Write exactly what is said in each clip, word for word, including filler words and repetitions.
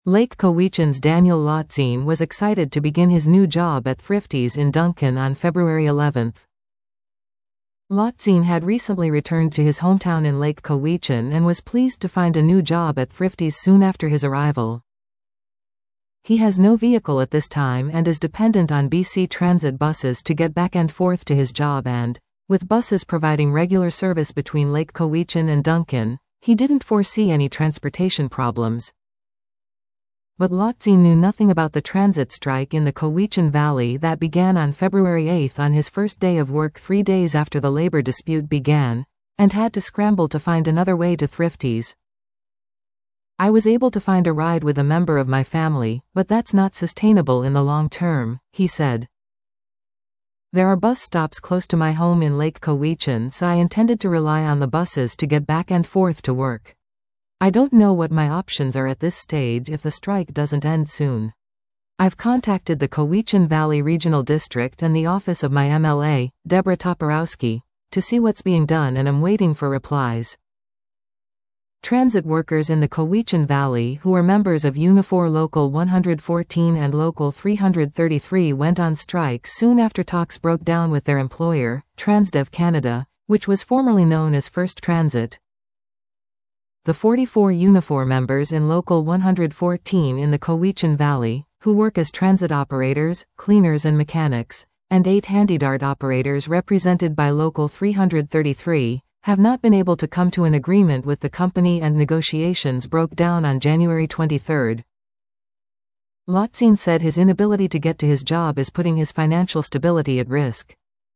Lake Cowichan's Daniel Lotzine was excited to begin his new job at Thrifties in Duncan on February eleventh. Lotzine had recently returned to his hometown in Lake Cowichan and was pleased to find a new job at Thrifties soon after his arrival. He has no vehicle at this time and is dependent on B C Transit buses to get back and forth to his job and, with buses providing regular service between Lake Cowichan and Duncan, he didn't foresee any transportation problems. But Lotzine knew nothing about the transit strike in the Cowichan Valley that began on February eighth on his first day of work three days after the labor dispute began, and had to scramble to find another way to Thrifties. "I was able to find a ride with a member of my family, but that's not sustainable in the long term," he said. "There are bus stops close to my home in Lake Cowichan, so I intended to rely on the buses to get back and forth to work. I don't know what my options are at this stage if the strike doesn't end soon. I've contacted the Cowichan Valley Regional District and the office of my M L A, Deborah Toporowski, to see what's being done and I'm waiting for replies." Transit workers in the Cowichan Valley who are members of Unifor Local one hundred fourteen and Local three hundred thirty-three went on strike soon after talks broke down with their employer, Transdev Canada, which was formerly known as First Transit. The forty-four Unifor members in Local one hundred fourteen in the Cowichan Valley, who work as transit operators, cleaners and mechanics, and eight HandyDART operators represented by Local three hundred thirty-three, have not been able to come to an agreement with the company and negotiations broke down on January twenty-third. Lotzine said his inability to get to his job is putting his financial stability at risk.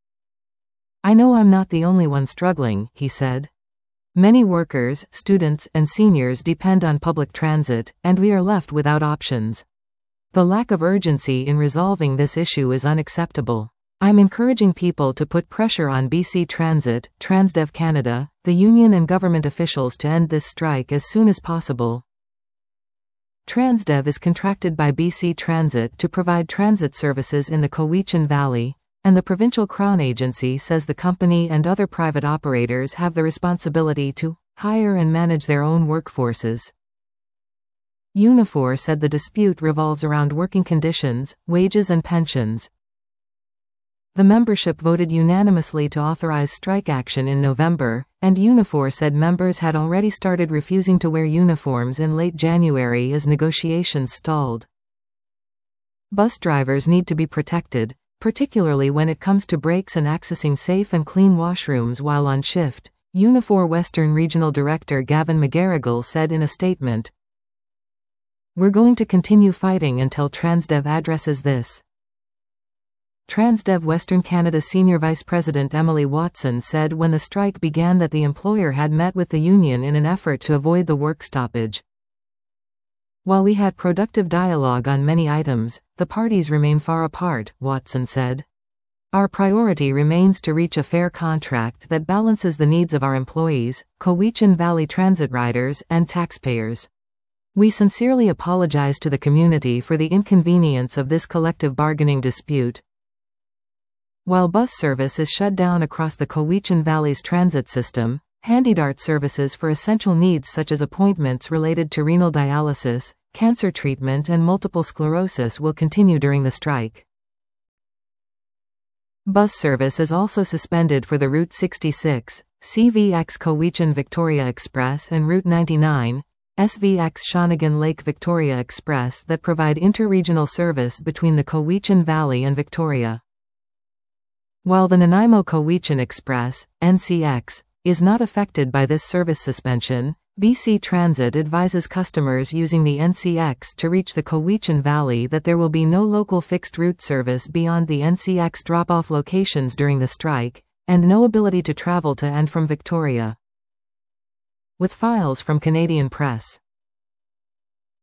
"I know I'm not the only one struggling," he said. "Many workers, students, and seniors depend on public transit, and we are left without options. The lack of urgency in resolving this issue is unacceptable. I'm encouraging people to put pressure on B C Transit, Transdev Canada, the union and government officials to end this strike as soon as possible." Transdev is contracted by B C Transit to provide transit services in the Cowichan Valley, and the Provincial Crown Agency says the company and other private operators have the responsibility to hire and manage their own workforces. Unifor said the dispute revolves around working conditions, wages and pensions. The membership voted unanimously to authorize strike action in November, and Unifor said members had already started refusing to wear uniforms in late January as negotiations stalled. Bus drivers need to be protected, particularly when it comes to breaks and accessing safe and clean washrooms while on shift, Unifor Western Regional Director Gavin McGarrigle said in a statement. "We're going to continue fighting until Transdev addresses this." Transdev Western Canada Senior Vice President Emily Watson said when the strike began that the employer had met with the union in an effort to avoid the work stoppage. "While we had productive dialogue on many items, the parties remain far apart," Watson said. "Our priority remains to reach a fair contract that balances the needs of our employees, Cowichan Valley transit riders, and taxpayers. We sincerely apologize to the community for the inconvenience of this collective bargaining dispute." While bus service is shut down across the Cowichan Valley's transit system, HandyDART services for essential needs such as appointments related to renal dialysis, cancer treatment and multiple sclerosis will continue during the strike. Bus service is also suspended for the Route sixty-six, C V X Cowichan Victoria Express and Route ninety-nine, S V X Shawnigan Lake Victoria Express that provide interregional service between the Cowichan Valley and Victoria. While the Nanaimo Cowichan Express, N C X, is not affected by this service suspension, B C Transit advises customers using the N C X to reach the Cowichan Valley that there will be no local fixed route service beyond the N C X drop-off locations during the strike, and no ability to travel to and from Victoria. With files from Canadian Press.